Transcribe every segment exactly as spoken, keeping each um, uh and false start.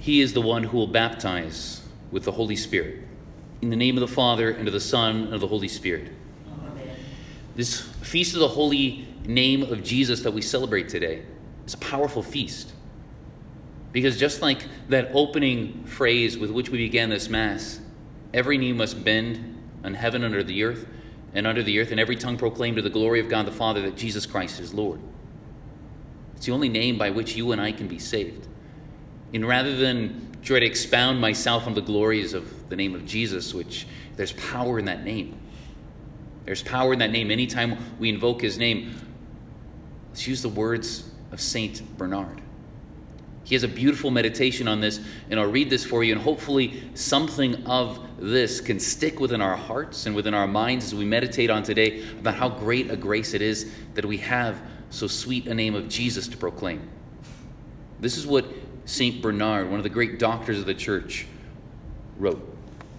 He is the one who will baptize with the Holy Spirit. In the name of the Father, and of the Son, and of the Holy Spirit. Amen. This feast of the holy name of Jesus that we celebrate today is a powerful feast. Because just like that opening phrase with which we began this Mass, every knee must bend on heaven under the earth, and under the earth, and every tongue proclaim to the glory of God the Father that Jesus Christ is Lord. It's the only name by which you and I can be saved. And rather than try to expound myself on the glories of the name of Jesus, which there's power in that name. There's power in that name. Anytime we invoke his name, let's use the words of Saint Bernard. He has a beautiful meditation on this, and I'll read this for you, and hopefully something of this can stick within our hearts and within our minds as we meditate on today about how great a grace it is that we have so sweet a name of Jesus to proclaim. This is what Saint Bernard, one of the great doctors of the church, wrote.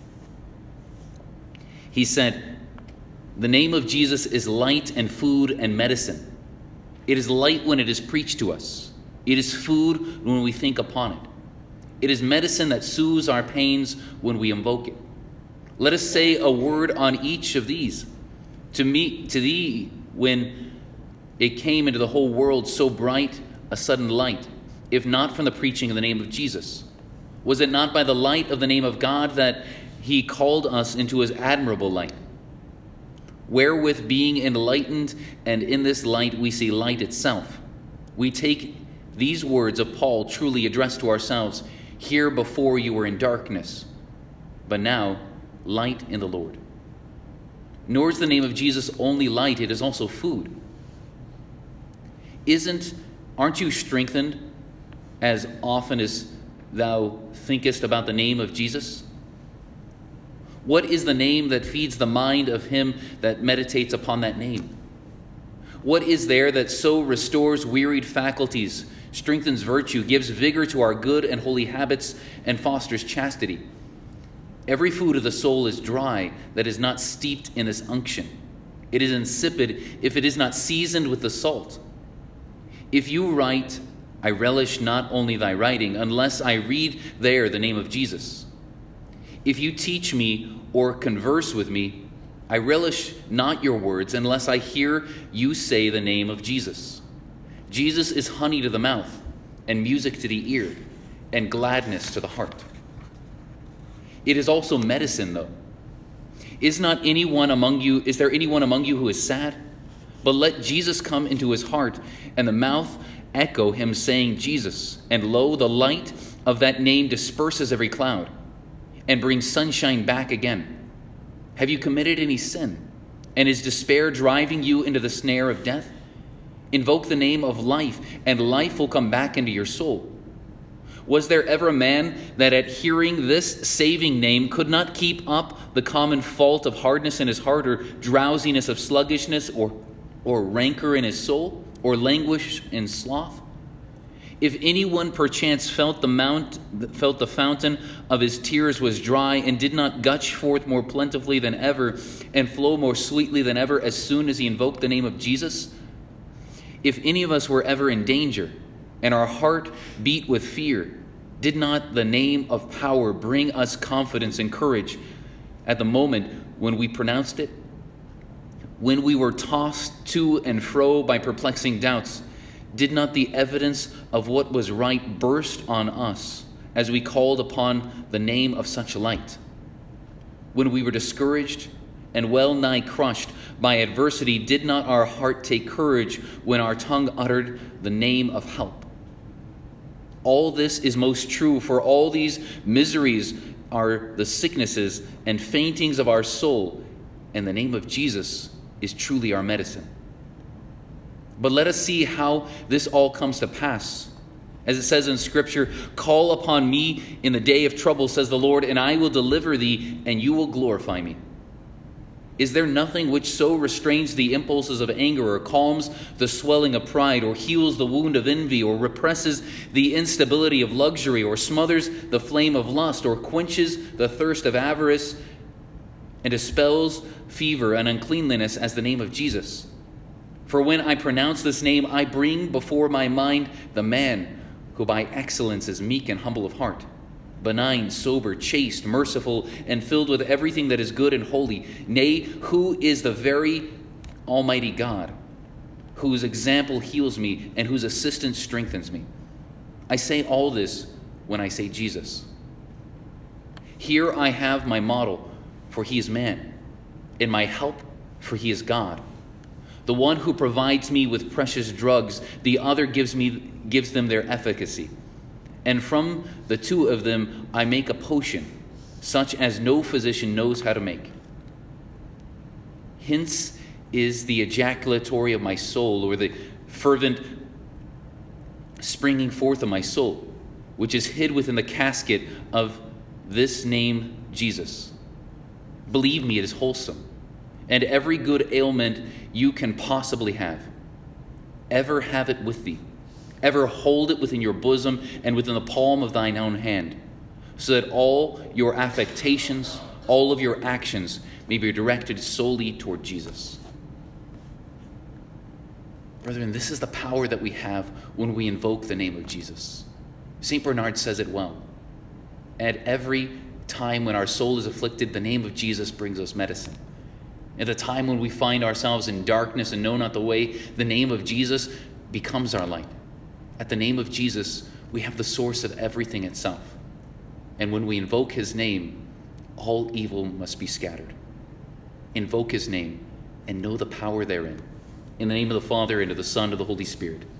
He said, "The name of Jesus is light and food and medicine. It is light when it is preached to us. It is food when we think upon it. It is medicine that soothes our pains when we invoke it. Let us say a word on each of these. To me, to thee, when it came into the whole world so bright a sudden light, if not from the preaching of the name of Jesus? Was it not by the light of the name of God that he called us into his admirable light? Wherewith being enlightened, and in this light we see light itself, we take these words of Paul truly addressed to ourselves. Here before you were in darkness, but now light in the Lord. Nor is the name of Jesus only light, it is also food. Isn't, aren't you strengthened as often as thou thinkest about the name of Jesus? What is the name that feeds the mind of him that meditates upon that name? What is there that so restores wearied faculties, strengthens virtue, gives vigor to our good and holy habits, and fosters chastity? Every food of the soul is dry that is not steeped in this unction. It is insipid if it is not seasoned with the salt. If you write, I relish not only thy writing, unless I read there the name of Jesus. If you teach me or converse with me, I relish not your words unless I hear you say the name of Jesus. Jesus is honey to the mouth, and music to the ear, and gladness to the heart. It is also medicine, though. Is not anyone among you, is there anyone among you who is sad? But let Jesus come into his heart, and the mouth echo him saying Jesus, and lo, the light of that name disperses every cloud and brings sunshine back again. Have you committed any sin? And is despair driving you into the snare of death? Invoke the name of life, and life will come back into your soul. Was there ever a man that at hearing this saving name could not keep up the common fault of hardness in his heart, or drowsiness of sluggishness, or, or rancor in his soul, or languish in sloth? If anyone perchance felt the mount, felt the fountain of his tears was dry, and did not gush forth more plentifully than ever, and flow more sweetly than ever as soon as he invoked the name of Jesus? If any of us were ever in danger, and our heart beat with fear, did not the name of power bring us confidence and courage at the moment when we pronounced it? When we were tossed to and fro by perplexing doubts, did not the evidence of what was right burst on us as we called upon the name of such light? When we were discouraged and well nigh crushed by adversity, did not our heart take courage when our tongue uttered the name of help? All this is most true, for all these miseries are the sicknesses and faintings of our soul, and the name of Jesus is truly our medicine. But let us see how this all comes to pass. As it says in Scripture, call upon me in the day of trouble, says the Lord, and I will deliver thee, and you will glorify me. Is there nothing which so restrains the impulses of anger, or calms the swelling of pride, or heals the wound of envy, or represses the instability of luxury, or smothers the flame of lust, or quenches the thirst of avarice, and dispels fever and uncleanliness as the name of Jesus? For when I pronounce this name, I bring before my mind the man who by excellence is meek and humble of heart, benign, sober, chaste, merciful, and filled with everything that is good and holy. Nay, who is the very Almighty God, whose example heals me and whose assistance strengthens me. I say all this when I say Jesus. Here I have my model, for he is man, and my help, for he is God. The one who provides me with precious drugs, the other gives me gives them their efficacy. And from the two of them I make a potion, such as no physician knows how to make. Hence is the ejaculatory of my soul, or the fervent springing forth of my soul, which is hid within the casket of this name Jesus. Believe me, it is wholesome, and every good ailment you can possibly have. Ever have it with thee. Ever hold it within your bosom and within the palm of thine own hand, so that all your affectations, all of your actions may be directed solely toward Jesus. Brethren, this is the power that we have when we invoke the name of Jesus. Saint Bernard says it well. At every time when our soul is afflicted, the name of Jesus brings us medicine. At the time when we find ourselves in darkness and know not the way, the name of Jesus becomes our light. At the name of Jesus, we have the source of everything itself. And when we invoke his name, all evil must be scattered. Invoke his name and know the power therein. In the name of the Father, and of the Son, and of the Holy Spirit.